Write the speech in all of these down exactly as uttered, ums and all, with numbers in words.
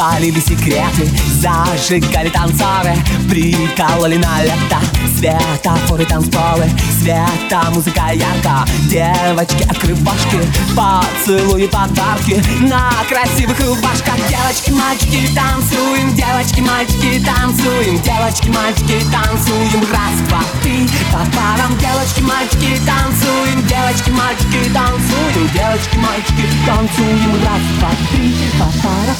палили секреты, зажигали танцоры, прикололи на лето светофоры, танцполы, света, музыка ярко. Девочки, открывашки, поцелуи, подарки на красивых рубашках. Девочки, мальчики, танцуем, девочки, мальчики, танцуем, девочки, мальчики, танцуем. Раз, два, три, по парам. Девочки, мальчики, танцуем, девочки, мальчики, танцуем, девочки, мальчики, танцуем. Раз, два, три, по парам.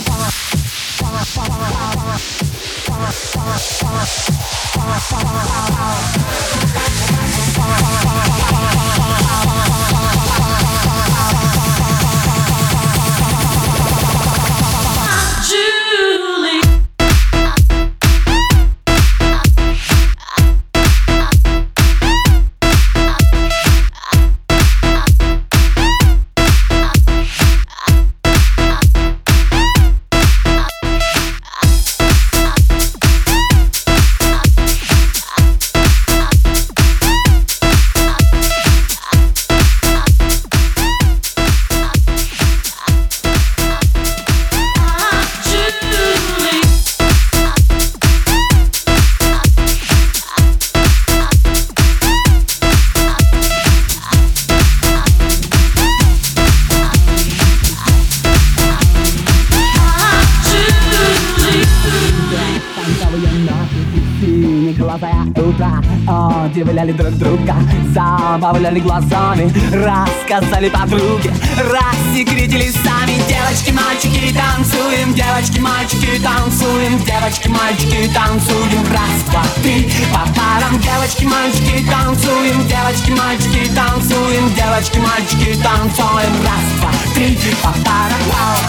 Глаза утра удивляли друг друга, забавляли глазами, рассказали подруге, рассекретили сами. Девочки, мальчики, танцуем, девочки, мальчики, танцуем, девочки, мальчики, танцуем. Раз, два, три, по парам. Девочки, мальчики, танцуем, девочки, мальчики, танцуем, девочки, мальчики, танцуем. Раз, два, три, по парам.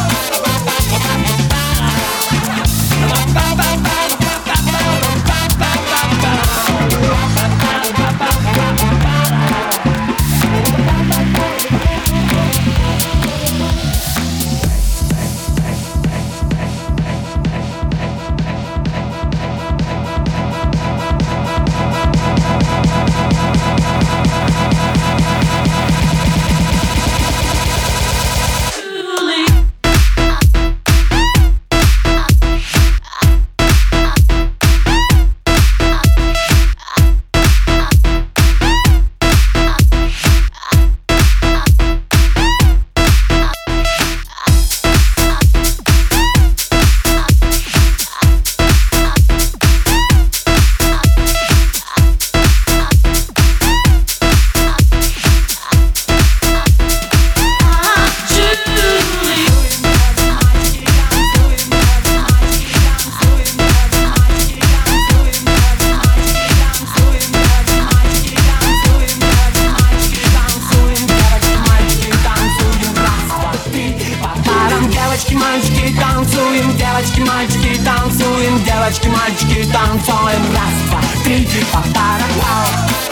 Девочки, мальчики, танцуем, девочки, мальчики, танцуем, девочки, мальчики, танцуем. Раз, два, три, по парам.